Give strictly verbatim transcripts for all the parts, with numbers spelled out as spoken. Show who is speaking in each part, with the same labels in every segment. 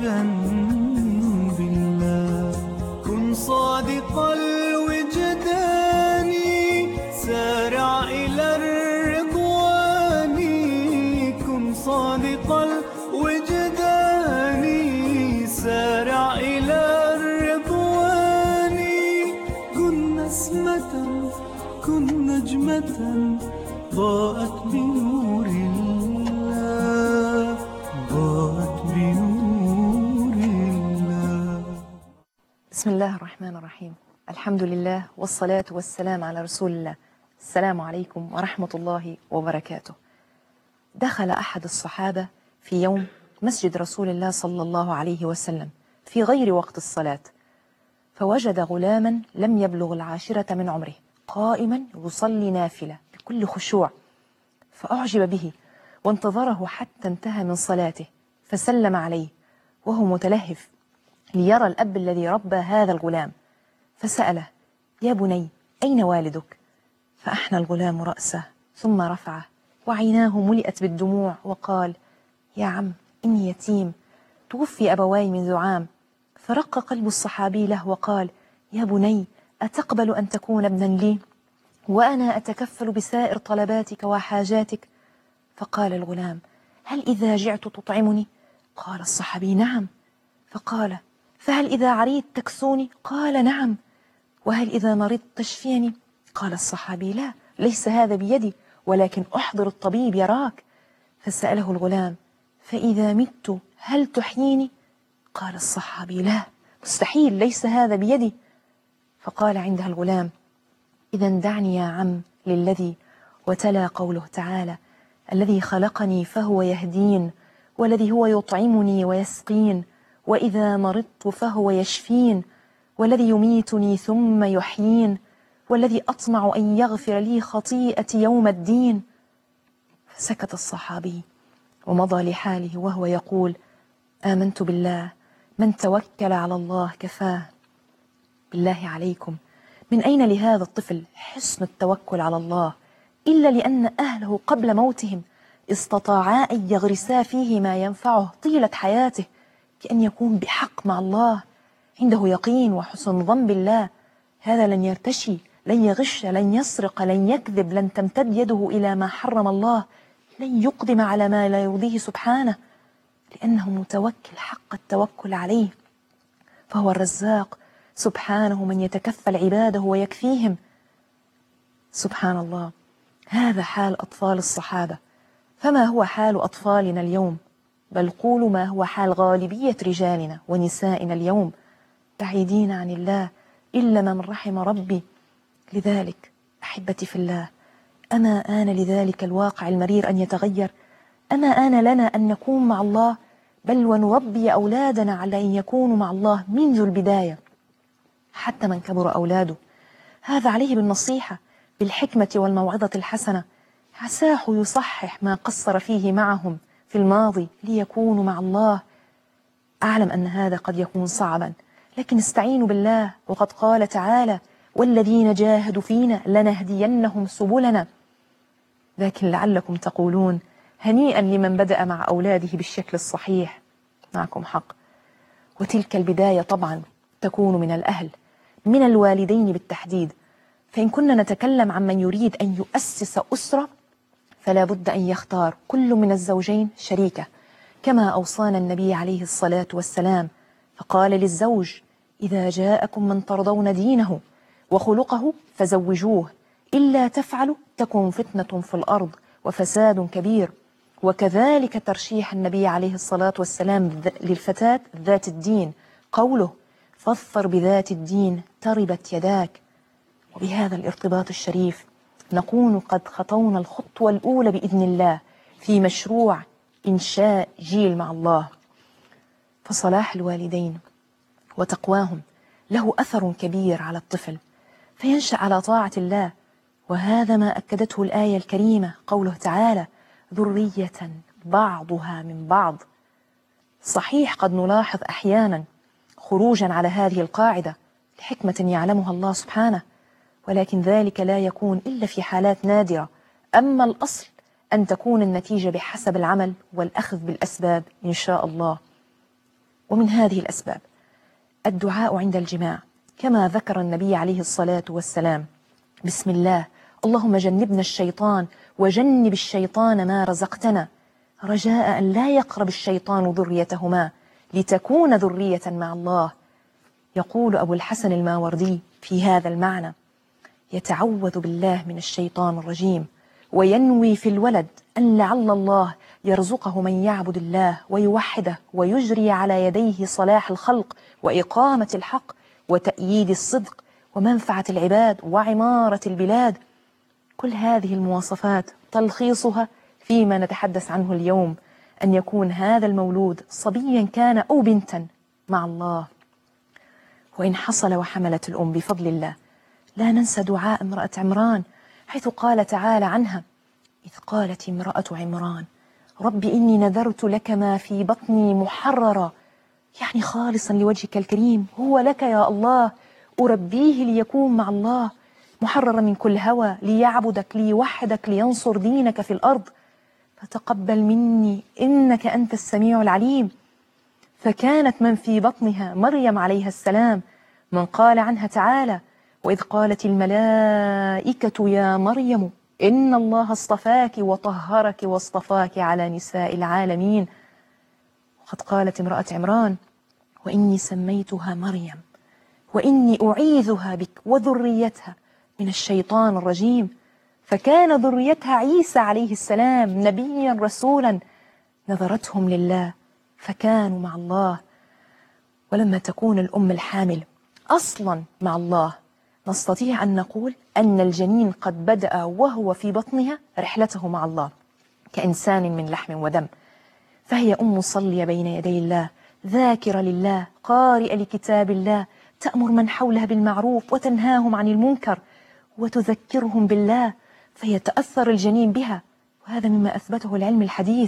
Speaker 1: واحدا بالله. كن صادق الوجدان سارع إلى الرضوان. كن صادق الوجدان سارع إلى الرضوان. كن نسمة كن نجمة ضاءت بنور الله ضاءت بنور الله.
Speaker 2: بسم الله الرحمن الرحيم. الحمد لله والصلاة والسلام على رسول الله. السلام عليكم ورحمة الله وبركاته. دخل أحد الصحابة في يوم مسجد رسول الله صلى الله عليه وسلم في غير وقت الصلاة، فوجد غلاما لم يبلغ العاشرة من عمره قائما يصلي نافلة بكل خشوع، فأعجب به وانتظره حتى انتهى من صلاته، فسلم عليه وهو متلهف ليرى الأب الذي ربى هذا الغلام، فسأله: يا بني أين والدك؟ فأحنى الغلام رأسه ثم رفعه وعيناه ملئت بالدموع وقال: يا عم إني يتيم، توفي أبواي منذ عام. فرق قلب الصحابي له وقال: يا بني أتقبل أن تكون ابنا لي وأنا أتكفل بسائر طلباتك وحاجاتك؟ فقال الغلام: هل إذا جعت تطعمني؟ قال الصحابي: نعم. فقال: فهل إذا عريت تكسوني؟ قال: نعم. وهل إذا مرضت تشفيني؟ قال الصحابي: لا، ليس هذا بيدي، ولكن أحضر الطبيب يراك. فسأله الغلام: فإذا مت هل تحييني؟ قال الصحابي: لا، مستحيل، ليس هذا بيدي. فقال عندها الغلام: إذا دعني يا عم للذي. وتلا قوله تعالى: الذي خلقني فهو يهدين، والذي هو يطعمني ويسقين، وإذا مرضت فهو يشفين، والذي يميتني ثم يحيين، والذي أطمع أن يغفر لي خطيئتي يوم الدين. فسكت الصحابي ومضى لحاله وهو يقول: آمنت بالله، من توكل على الله كفاه. بالله عليكم، من أين لهذا الطفل حسن التوكل على الله إلا لأن أهله قبل موتهم استطاعا أن يغرسا فيه ما ينفعه طيلة حياته، كأن يكون بحق مع الله، عنده يقين وحسن ظن بالله. هذا لن يرتشي، لن يغش، لن يسرق، لن يكذب، لن تمتد يده إلى ما حرم الله، لن يقدم على ما لا يرضيه سبحانه، لأنه متوكل حق التوكل عليه. فهو الرزاق سبحانه من يتكفل عباده ويكفيهم. سبحان الله، هذا حال أطفال الصحابة، فما هو حال أطفالنا اليوم؟ بل قولوا ما هو حال غالبية رجالنا ونسائنا اليوم، بعيدين عن الله إلا من رحم ربي. لذلك أحبتي في الله، أما آن لذلك الواقع المرير أن يتغير؟ أما آن لنا أن نكون مع الله، بل ونربي أولادنا على أن يكونوا مع الله منذ البداية، حتى من كبر أولاده. هذا عليه بالنصيحة، بالحكمة والموعظة الحسنة، عساه يصحح ما قصر فيه معهم في الماضي ليكونوا مع الله. أعلم أن هذا قد يكون صعبا، لكن استعينوا بالله، وقد قال تعالى: والذين جاهدوا فينا لنهدينهم سبلنا. لكن لعلكم تقولون: هنيئا لمن بدأ مع أولاده بالشكل الصحيح. معكم حق، وتلك البداية طبعا تكون من الأهل، من الوالدين بالتحديد. فإن كنا نتكلم عن من يريد أن يؤسس أسرة، فلا بد أن يختار كل من الزوجين شريكة، كما أوصانا النبي عليه الصلاة والسلام، فقال للزوج: إذا جاءكم من ترضون دينه وخلقه فزوجوه، إلا تفعلوا تكن فتنة في الأرض وفساد كبير. وكذلك ترشيح النبي عليه الصلاة والسلام للفتاة ذات الدين، قوله: فاظفر بذات الدين تربت يداك. وبهذا الارتباط الشريف نكون قد خطونا الخطوة الأولى بإذن الله في مشروع إنشاء جيل مع الله. فصلاح الوالدين وتقواهم له أثر كبير على الطفل، فينشأ على طاعة الله، وهذا ما أكدته الآية الكريمة، قوله تعالى: ذرية بعضها من بعض. صحيح قد نلاحظ أحيانا خروجا على هذه القاعدة لحكمة يعلمها الله سبحانه، ولكن ذلك لا يكون إلا في حالات نادرة. أما الأصل أن تكون النتيجة بحسب العمل والأخذ بالأسباب إن شاء الله. ومن هذه الأسباب الدعاء عند الجماع، كما ذكر النبي عليه الصلاة والسلام: بسم الله اللهم جنبنا الشيطان وجنب الشيطان ما رزقتنا، رجاء أن لا يقرب الشيطان ذريتهما لتكون ذرية مع الله. يقول أبو الحسن الماوردي في هذا المعنى: يتعوذ بالله من الشيطان الرجيم وينوي في الولد أن لعل الله يرزقه من يعبد الله ويوحده ويجري على يديه صلاح الخلق وإقامة الحق وتأييد الصدق ومنفعة العباد وعمارة البلاد. كل هذه المواصفات تلخيصها فيما نتحدث عنه اليوم، أن يكون هذا المولود صبيا كان أو بنتا مع الله. وإن حصل وحملت الأم بفضل الله، لا ننسى دعاء امرأة عمران، حيث قال تعالى عنها: إذ قالت امرأة عمران رب إني نذرت لك ما في بطني محررا، يعني خالصا لوجهك الكريم، هو لك يا الله، أربيه ليكون مع الله، محررا من كل هوى، ليعبدك ليوحدك لينصر دينك في الأرض، فتقبل مني إنك أنت السميع العليم. فكانت من في بطنها مريم عليها السلام، من قال عنها تعالى: وإذ قالت الملائكة يا مريم إن الله اصطفاك وطهرك واصطفاك على نساء العالمين. وقد قالت امرأة عمران: وإني سميتها مريم وإني أعيذها بك وذريتها من الشيطان الرجيم. فكان ذريتها عيسى عليه السلام نبيا رسولا، نذرتهم لله فكانوا مع الله. ولما تكون الأم الحامل أصلا مع الله، نستطيع أن نقول أن الجنين قد بدأ وهو في بطنها رحلته مع الله كإنسان من لحم ودم، فهي أم صلية بين يدي الله، ذاكرة لله، قارئة لكتاب الله، تأمر من حولها بالمعروف وتنهاهم عن المنكر وتذكرهم بالله، فيتأثر الجنين بها، وهذا مما أثبته العلم الحديث.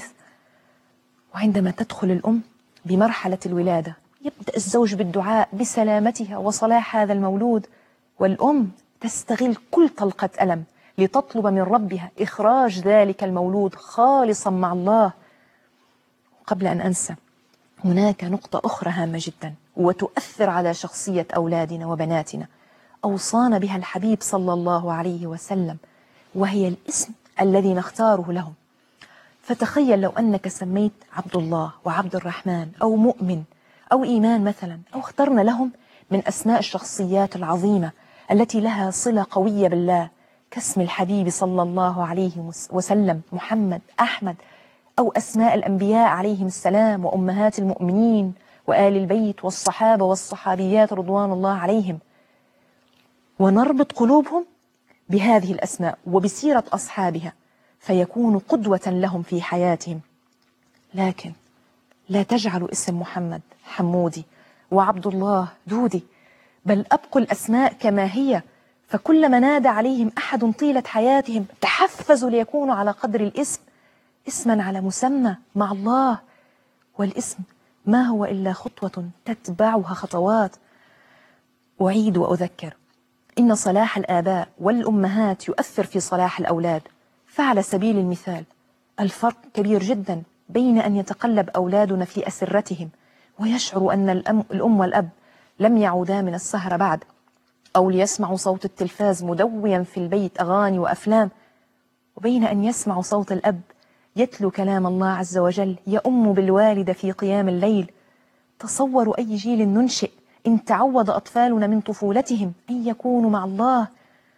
Speaker 2: وعندما تدخل الأم بمرحلة الولادة، يبدأ الزوج بالدعاء بسلامتها وصلاح هذا المولود، والأم تستغل كل طلقة ألم لتطلب من ربها إخراج ذلك المولود خالصا مع الله. قبل أن أنسى، هناك نقطة أخرى هامة جدا وتؤثر على شخصية أولادنا وبناتنا، أوصانا بها الحبيب صلى الله عليه وسلم، وهي الاسم الذي نختاره لهم. فتخيل لو أنك سميت عبد الله وعبد الرحمن أو مؤمن أو إيمان مثلا، أو اخترنا لهم من أسماء الشخصيات العظيمة التي لها صلة قوية بالله، كاسم الحبيب صلى الله عليه وسلم محمد، أحمد، أو أسماء الأنبياء عليهم السلام وأمهات المؤمنين وآل البيت والصحابة والصحابيات رضوان الله عليهم، ونربط قلوبهم بهذه الأسماء وبسيرة أصحابها، فيكون قدوة لهم في حياتهم. لكن لا تجعلوا اسم محمد حمودي وعبد الله دودي، بل أبقوا الأسماء كما هي، فكلما نادى عليهم أحد طيلة حياتهم تحفزوا ليكونوا على قدر الاسم، اسما على مسمى مع الله. والاسم ما هو إلا خطوة تتبعها خطوات. أعيد وأذكر، إن صلاح الآباء والأمهات يؤثر في صلاح الأولاد. فعلى سبيل المثال، الفرق كبير جدا بين أن يتقلب أولادنا في أسرتهم ويشعروا أن الأم, الأم والأب لم يعودا من السهرة بعد، أو ليسمعوا صوت التلفاز مدويا في البيت أغاني وأفلام، وبين أن يسمعوا صوت الأب يتلو كلام الله عز وجل، يؤم بالوالدة في قيام الليل. تصوروا أي جيل ننشئ إن تعود أطفالنا من طفولتهم أن يكونوا مع الله.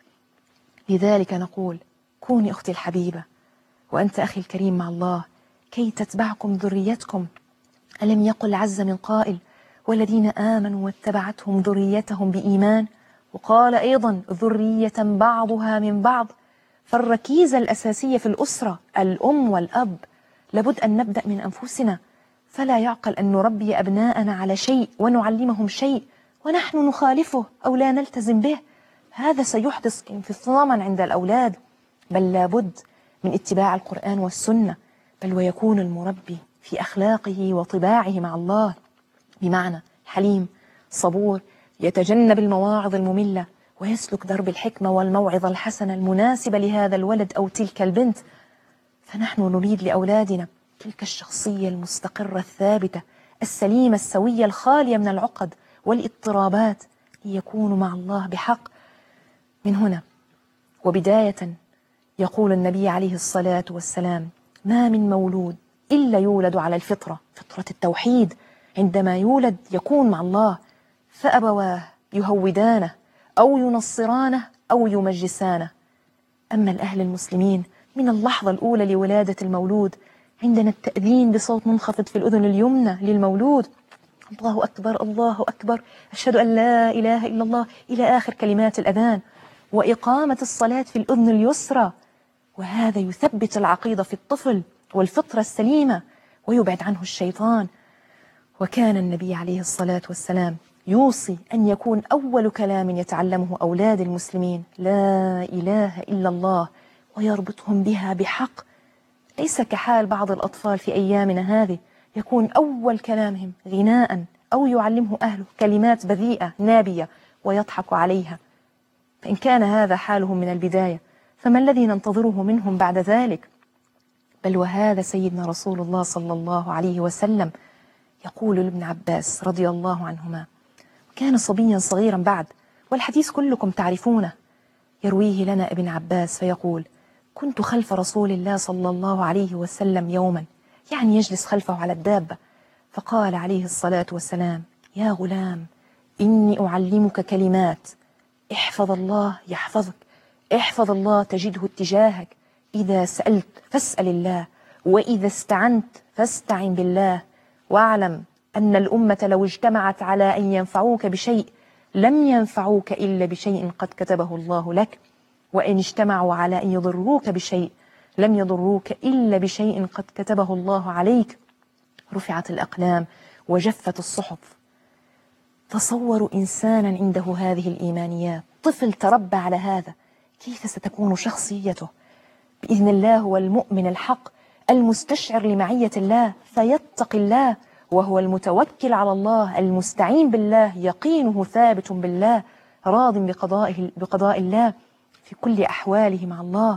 Speaker 2: لذلك نقول: كوني أختي الحبيبة وأنت أخي الكريم مع الله كي تتبعكم ذريتكم. ألم يقل عز من قائل: والذين آمنوا واتبعتهم ذريتهم بإيمان، وقال أيضا: ذرية بعضها من بعض. فالركيزة الأساسية في الأسرة الأم والأب، لابد أن نبدأ من أنفسنا، فلا يعقل أن نربي أبناءنا على شيء ونعلمهم شيء ونحن نخالفه أو لا نلتزم به. هذا سيحدث انفصاما عند الأولاد، بل لابد من اتباع القرآن والسنة، بل ويكون المربي في أخلاقه وطباعه مع الله، بمعنى حليم صبور، يتجنب المواعظ المملة ويسلك درب الحكمة والموعظة الحسنة المناسبة لهذا الولد أو تلك البنت. فنحن نريد لأولادنا تلك الشخصية المستقرة الثابتة السليمة السوية الخالية من العقد والاضطرابات ليكونوا مع الله بحق. من هنا وبداية يقول النبي عليه الصلاة والسلام: ما من مولود إلا يولد على الفطرة، فطرة التوحيد. عندما يولد يكون مع الله، فأبواه يهودانه أو ينصرانه أو يمجسانه. أما الأهل المسلمين من اللحظة الأولى لولادة المولود عندنا التأذين بصوت منخفض في الأذن اليمنى للمولود: الله أكبر الله أكبر، أشهد أن لا إله إلا الله، إلى آخر كلمات الأذان، وإقامة الصلاة في الأذن اليسرى. وهذا يثبت العقيدة في الطفل والفطرة السليمة ويبعد عنه الشيطان. وكان النبي عليه الصلاة والسلام يوصي أن يكون أول كلام يتعلمه أولاد المسلمين لا إله إلا الله، ويربطهم بها بحق، ليس كحال بعض الأطفال في أيامنا هذه، يكون أول كلامهم غناء أو يعلمه أهله كلمات بذيئة نابية ويضحك عليها. فإن كان هذا حالهم من البداية فما الذي ننتظره منهم بعد ذلك؟ بل وهذا سيدنا رسول الله صلى الله عليه وسلم يقول لابن عباس رضي الله عنهما، كان صبيا صغيرا بعد، والحديث كلكم تعرفونه، يرويه لنا ابن عباس فيقول: كنت خلف رسول الله صلى الله عليه وسلم يوما، يعني يجلس خلفه على الدابة، فقال عليه الصلاة والسلام: يا غلام، إني أعلمك كلمات، احفظ الله يحفظك، احفظ الله تجده اتجاهك، إذا سألت فاسأل الله، وإذا استعنت فاستعن بالله، واعلم أن الأمة لو اجتمعت على أن ينفعوك بشيء لم ينفعوك إلا بشيء قد كتبه الله لك، وإن اجتمعوا على أن يضروك بشيء لم يضروك إلا بشيء قد كتبه الله عليك، رفعت الأقلام وجفت الصحف. تصوروا إنسانا عنده هذه الإيمانيات، طفل تربى على هذا، كيف ستكون شخصيته؟ بإذن الله هو المؤمن الحق المستشعر لمعية الله فيتقي الله، وهو المتوكل على الله المستعين بالله، يقينه ثابت بالله، راض بقضاء بقضاء الله في كل أحواله مع الله.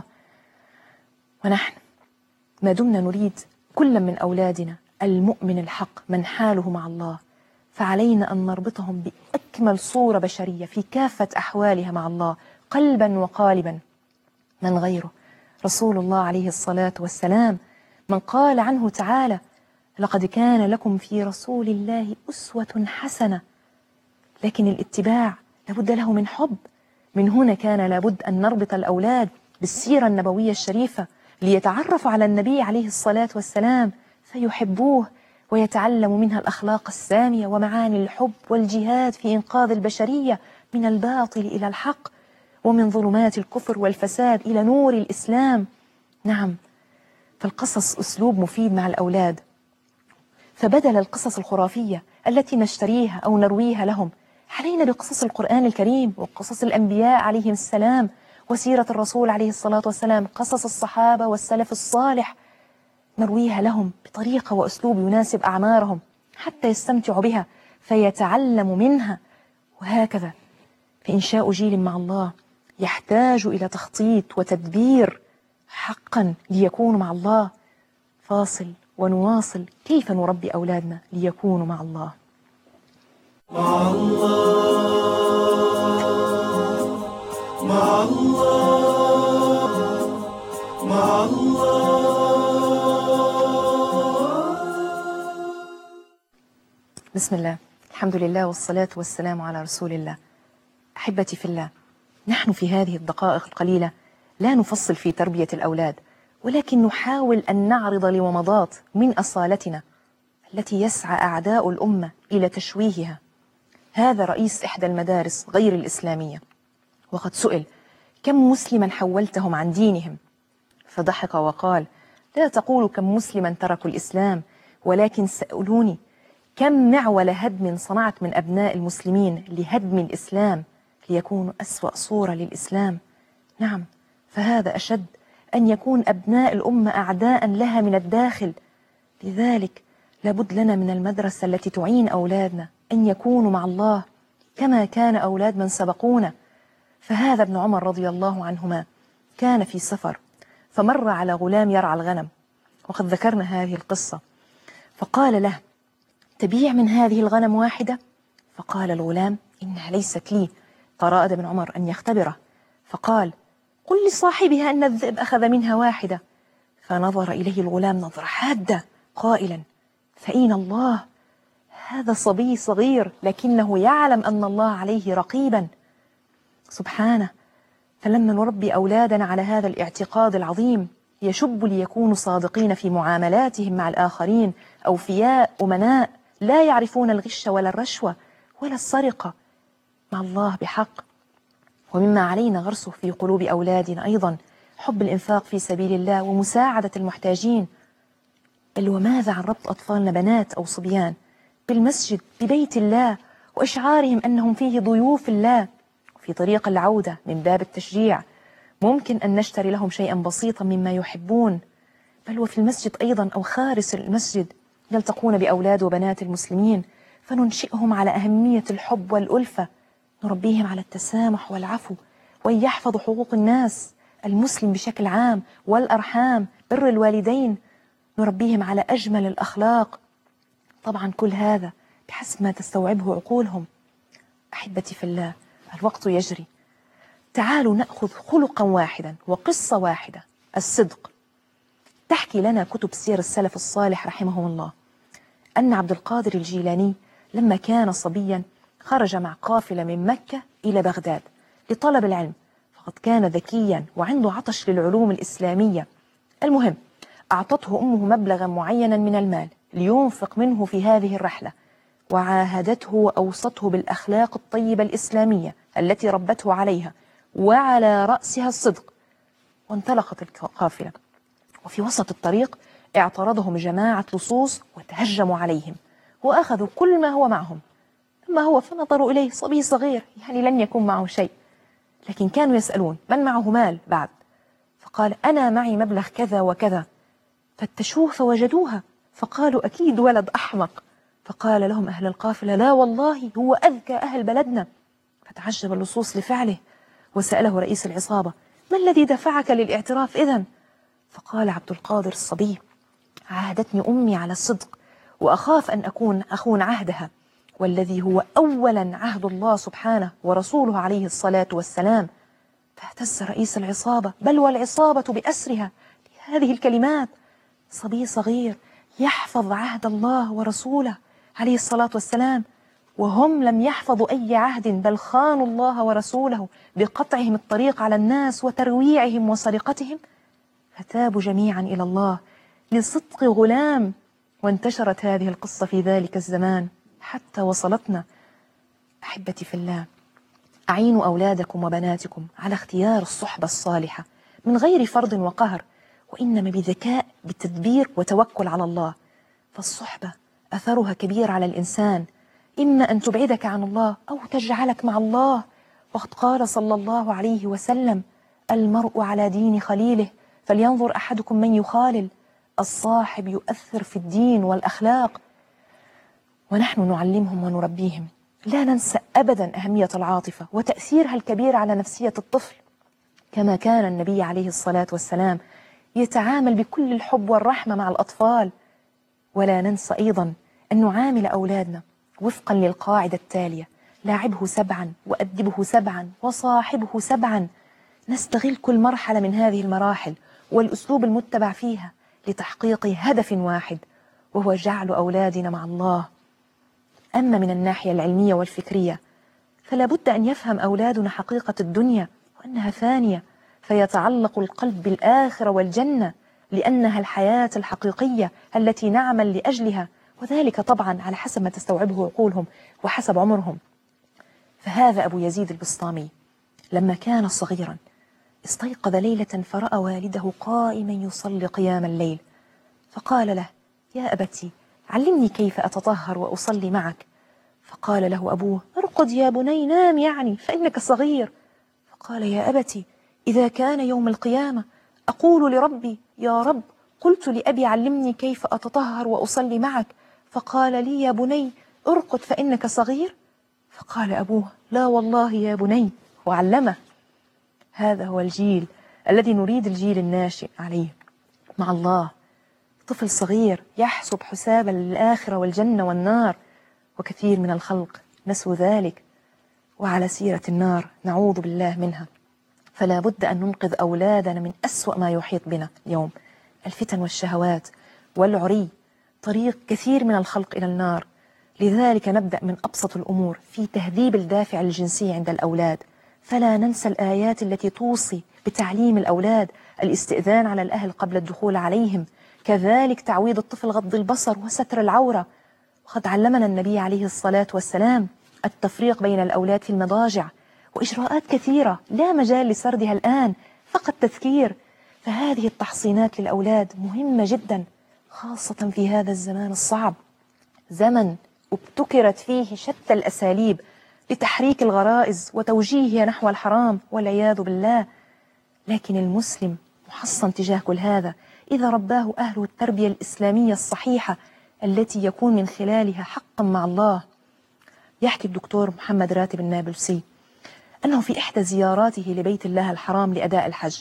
Speaker 2: ونحن ما دمنا نريد كل من أولادنا المؤمن الحق من حاله مع الله، فعلينا أن نربطهم بأكمل صورة بشرية في كافة أحوالها مع الله قلبا وقالبا. من غيره رسول الله عليه الصلاة والسلام، من قال عنه تعالى: لقد كان لكم في رسول الله أسوة حسنة. لكن الاتباع لابد له من حب. من هنا كان لابد أن نربط الأولاد بالسيرة النبوية الشريفة ليتعرفوا على النبي عليه الصلاة والسلام فيحبوه ويتعلموا منها الأخلاق السامية ومعاني الحب والجهاد في إنقاذ البشرية من الباطل إلى الحق، ومن ظلمات الكفر والفساد إلى نور الإسلام. نعم، فالقصص أسلوب مفيد مع الأولاد. فبدل القصص الخرافية التي نشتريها أو نرويها لهم، علينا بقصص القرآن الكريم وقصص الأنبياء عليهم السلام وسيرة الرسول عليه الصلاة والسلام، قصص الصحابة والسلف الصالح، نرويها لهم بطريقة وأسلوب يناسب أعمارهم حتى يستمتعوا بها فيتعلموا منها. وهكذا فإنشاء جيل مع الله يحتاج إلى تخطيط وتدبير حقا ليكونوا مع الله. فاصل ونواصل كيف نربي أولادنا ليكونوا مع الله.
Speaker 1: مع الله مع الله مع الله.
Speaker 2: بسم الله، الحمد لله والصلاة والسلام على رسول الله. أحبتي في الله، نحن في هذه الدقائق القليلة لا نفصل في تربية الأولاد، ولكن نحاول أن نعرض لومضات من أصالتنا التي يسعى أعداء الأمة إلى تشويهها. هذا رئيس إحدى المدارس غير الإسلامية، وقد سئل: كم مسلما حولتهم عن دينهم؟ فضحك وقال: لا تقولوا كم مسلما تركوا الإسلام، ولكن سألوني كم معول هدم صنعت من أبناء المسلمين لهدم الإسلام ليكونوا أسوأ صورة للإسلام. نعم، فهذا أشد، أن يكون أبناء الأمة أعداء لها من الداخل. لذلك لابد لنا من المدرسة التي تعين أولادنا أن يكونوا مع الله كما كان أولاد من سبقونا. فهذا ابن عمر رضي الله عنهما كان في سفر فمر على غلام يرعى الغنم، وقد ذكرنا هذه القصة، فقال له: تبيع من هذه الغنم واحدة؟ فقال الغلام: إنها ليست لي. فأراد ابن عمر أن يختبره فقال: قل لصاحبها أن الذئب أخذ منها واحدة. فنظر إليه الغلام نظرة حادة قائلا: فأين الله؟ هذا صبي صغير لكنه يعلم أن الله عليه رقيبا سبحانه. فلما نربي أولادنا على هذا الاعتقاد العظيم يشب ليكونوا صادقين في معاملاتهم مع الآخرين، أوفياء أمناء لا يعرفون الغش ولا الرشوة ولا السرقة مع الله بحق. ومما علينا غرسه في قلوب أولادنا أيضا حب الإنفاق في سبيل الله ومساعدة المحتاجين. بل وماذا عن ربط أطفالنا بنات أو صبيان بالمسجد ببيت الله وإشعارهم أنهم فيه ضيوف الله؟ في طريق العودة من باب التشجيع ممكن أن نشتري لهم شيئا بسيطا مما يحبون. بل وفي المسجد أيضا أو خارج المسجد يلتقون بأولاد وبنات المسلمين فننشئهم على أهمية الحب والألفة، نربيهم على التسامح والعفو وأن يحفظوا حقوق الناس المسلم بشكل عام والأرحام، بر الوالدين، نربيهم على أجمل الأخلاق. طبعا كل هذا بحسب ما تستوعبه عقولهم. أحبتي في الله، الوقت يجري، تعالوا نأخذ خلقا واحدا وقصة واحدة، الصدق. تحكي لنا كتب سير السلف الصالح رحمهم الله أن عبد القادر الجيلاني لما كان صبيا خرج مع قافلة من مكة إلى بغداد لطلب العلم، فقد كان ذكيا وعنده عطش للعلوم الإسلامية. المهم أعطته أمه مبلغا معينا من المال لينفق منه في هذه الرحلة، وعاهدته وأوصته بالأخلاق الطيبة الإسلامية التي ربته عليها وعلى رأسها الصدق. وانطلقت القافلة، وفي وسط الطريق اعترضهم جماعة لصوص وتهجموا عليهم وأخذوا كل ما هو معهم. أما هو فنظروا إليه صبي صغير يعني لن يكون معه شيء، لكن كانوا يسألون من معه مال بعد، فقال أنا معي مبلغ كذا وكذا. فتشوه فوجدوها فقالوا أكيد ولد أحمق. فقال لهم أهل القافلة لا والله هو أذكى أهل بلدنا. فتعجب اللصوص لفعله وسأله رئيس العصابة ما الذي دفعك للاعتراف إذن؟ فقال عبد القادر الصبي عاهدتني أمي على الصدق وأخاف أن أكون أخون عهدها، والذي هو أولا عهد الله سبحانه ورسوله عليه الصلاة والسلام. فاهتز رئيس العصابة بل والعصابة بأسرها لهذه الكلمات. صبي صغير يحفظ عهد الله ورسوله عليه الصلاة والسلام، وهم لم يحفظوا أي عهد بل خانوا الله ورسوله بقطعهم الطريق على الناس وترويعهم وسرقتهم. فتابوا جميعا إلى الله لصدق غلام، وانتشرت هذه القصة في ذلك الزمان حتى وصلتنا. أحبتي في الله، أعينوا أولادكم وبناتكم على اختيار الصحبة الصالحة من غير فرض وقهر، وإنما بذكاء بالتدبير وتوكل على الله. فالصحبة أثرها كبير على الإنسان، إما أن تبعدك عن الله أو تجعلك مع الله. وقد قال صلى الله عليه وسلم المرء على دين خليله فلينظر أحدكم من يخالل. الصاحب يؤثر في الدين والأخلاق، ونحن نعلمهم ونربيهم. لا ننسى أبدا أهمية العاطفة وتأثيرها الكبير على نفسية الطفل، كما كان النبي عليه الصلاة والسلام يتعامل بكل الحب والرحمة مع الأطفال. ولا ننسى أيضا أن نعامل أولادنا وفقا للقاعدة التالية: لاعبه سبعا وأدبه سبعا وصاحبه سبعا. نستغل كل مرحلة من هذه المراحل والأسلوب المتبع فيها لتحقيق هدف واحد، وهو جعل أولادنا مع الله. أما من الناحية العلمية والفكرية فلا بد أن يفهم أولادنا حقيقة الدنيا وأنها فانية، فيتعلق القلب بالآخرة والجنة، لأنها الحياة الحقيقية التي نعمل لأجلها، وذلك طبعا على حسب ما تستوعبه عقولهم وحسب عمرهم. فهذا أبو يزيد البسطامي لما كان صغيرا استيقظ ليلة فرأى والده قائما يصلي قيام الليل، فقال له: يا أبتي علمني كيف أتطهر وأصلي معك. فقال له أبوه: ارقد يا بني، نام يعني فإنك صغير. فقال: يا أبتي إذا كان يوم القيامة أقول لربي: يا رب قلت لأبي علمني كيف أتطهر وأصلي معك، فقال لي: يا بني ارقد فإنك صغير. فقال أبوه: لا والله يا بني، وعلمه. هذا هو الجيل الذي نريد الجيل الناشئ عليه مع الله. طفل صغير يحسب حسابا للآخرة والجنة والنار، وكثير من الخلق نسوا ذلك. وعلى سيرة النار نعوذ بالله منها، فلا بد أن ننقذ أولادنا من أسوأ ما يحيط بنا اليوم، الفتن والشهوات والعري طريق كثير من الخلق إلى النار. لذلك نبدأ من أبسط الأمور في تهذيب الدافع الجنسي عند الأولاد، فلا ننسى الآيات التي توصي بتعليم الأولاد الاستئذان على الأهل قبل الدخول عليهم، كذلك تعويض الطفل غض البصر وستر العورة. وقد علمنا النبي عليه الصلاة والسلام التفريق بين الأولاد في المضاجع، وإجراءات كثيرة لا مجال لسردها الآن، فقط تذكير. فهذه التحصينات للأولاد مهمة جدا، خاصة في هذا الزمان الصعب، زمن ابتكرت فيه شتى الأساليب لتحريك الغرائز وتوجيهها نحو الحرام والعياذ بالله. لكن المسلم محصن تجاه كل هذا إذا رباه أهله التربية الإسلامية الصحيحة التي يكون من خلالها حقا مع الله. يحكي الدكتور محمد راتب النابلسي أنه في إحدى زياراته لبيت الله الحرام لأداء الحج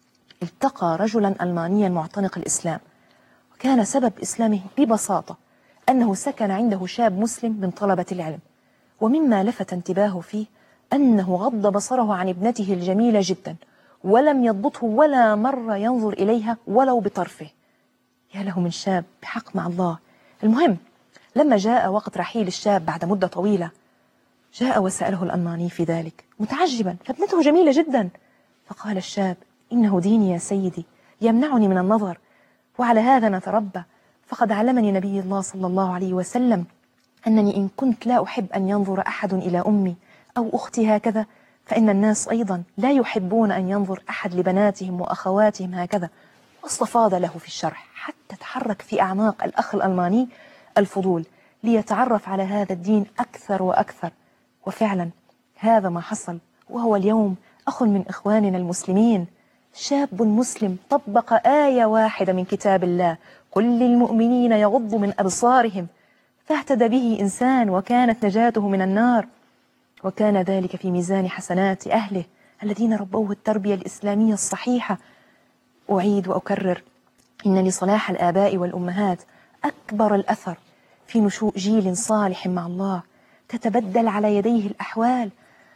Speaker 2: التقى رجلا ألمانيا معتنق الإسلام، وكان سبب إسلامه ببساطة أنه سكن عنده شاب مسلم من طلبة العلم، ومما لفت انتباهه فيه أنه غض بصره عن ابنته الجميلة جدا ولم يضبطه ولا مرة ينظر إليها ولو بطرفه. يا له من شاب بحق مع الله. المهم لما جاء وقت رحيل الشاب بعد مدة طويلة، جاء وسأله الألماني في ذلك متعجبا، فابنته جميلة جدا. فقال الشاب: إنه ديني يا سيدي يمنعني من النظر، وعلى هذا نتربى، فقد علمني نبي الله صلى الله عليه وسلم أنني إن كنت لا أحب أن ينظر أحد إلى أمي أو أختي هكذا، فإن الناس أيضا لا يحبون أن ينظر أحد لبناتهم وأخواتهم هكذا. واستفاض له في الشرح حتى تحرك في أعماق الأخ الألماني الفضول ليتعرف على هذا الدين أكثر وأكثر. وفعلا هذا ما حصل، وهو اليوم أخ من إخواننا المسلمين، شاب مسلم طبق آية واحدة من كتاب الله: قل للمؤمنين يغضوا من أبصارهم، فاهتدى به إنسان وكانت نجاته من النار، وكان ذلك في ميزان حسنات أهله الذين ربوه التربية الإسلامية الصحيحة. أعيد وأكرر إن لصلاح الآباء والأمهات أكبر الأثر في نشوء جيل صالح مع الله تتبدل على يديه الأحوال.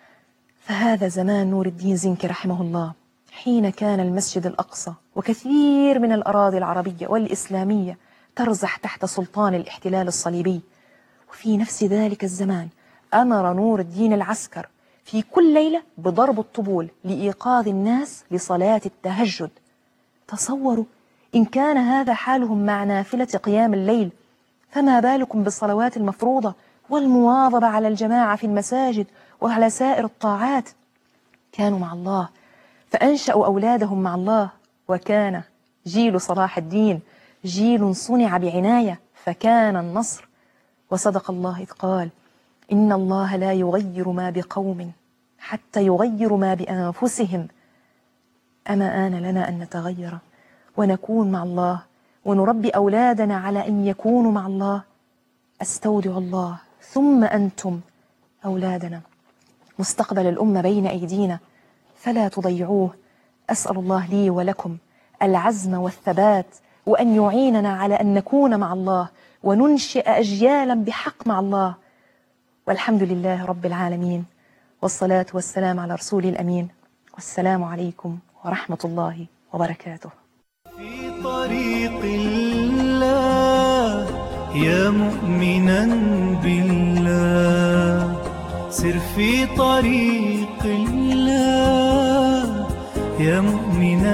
Speaker 2: فهذا زمان نور الدين زنكي رحمه الله، حين كان المسجد الأقصى وكثير من الأراضي العربية والإسلامية ترزح تحت سلطان الاحتلال الصليبي. وفي نفس ذلك الزمان أمر نور الدين العسكر في كل ليلة بضرب الطبول لإيقاظ الناس لصلاة التهجد. تصوروا إن كان هذا حالهم مع نافلة قيام الليل، فما بالكم بالصلوات المفروضة والمواظبة على الجماعة في المساجد وعلى سائر الطاعات. كانوا مع الله فأنشأوا أولادهم مع الله، وكان جيل صلاح الدين جيل صنع بعناية فكان النصر. وصدق الله إذ قال: إن الله لا يغير ما بقوم حتى يغيروا ما بأنفسهم. أما آن لنا أن نتغير ونكون مع الله ونربي أولادنا على أن يكونوا مع الله. أستودع الله ثم أنتم أولادنا، مستقبل الأمة بين أيدينا فلا تضيعوه. أسأل الله لي ولكم العزم والثبات، وأن يعيننا على أن نكون مع الله وننشئ أجيالا بحق مع الله. والحمد لله رب العالمين، والصلاة والسلام على رسول الأمين، والسلام عليكم ورحمة الله وبركاته.
Speaker 1: في طريق الله يا مؤمنا بالله، سر في طريق الله يا مؤمنا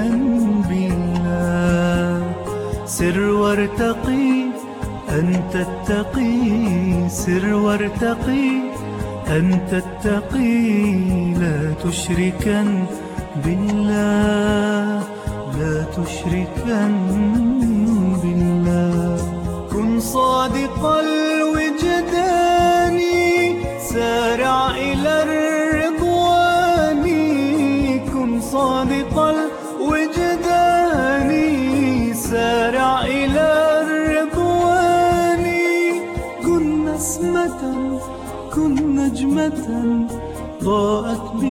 Speaker 1: بالله، سر وارتقي أنت التقي، سر وارتقي أنت التقي، لا تشركن بالله، لا تشركن بالله. كن صادق الوجدان سارع إلى الرضوان، كن صادق الوجدان سارع إلى الرضوان. كن نسمة كن نجمة ضاءت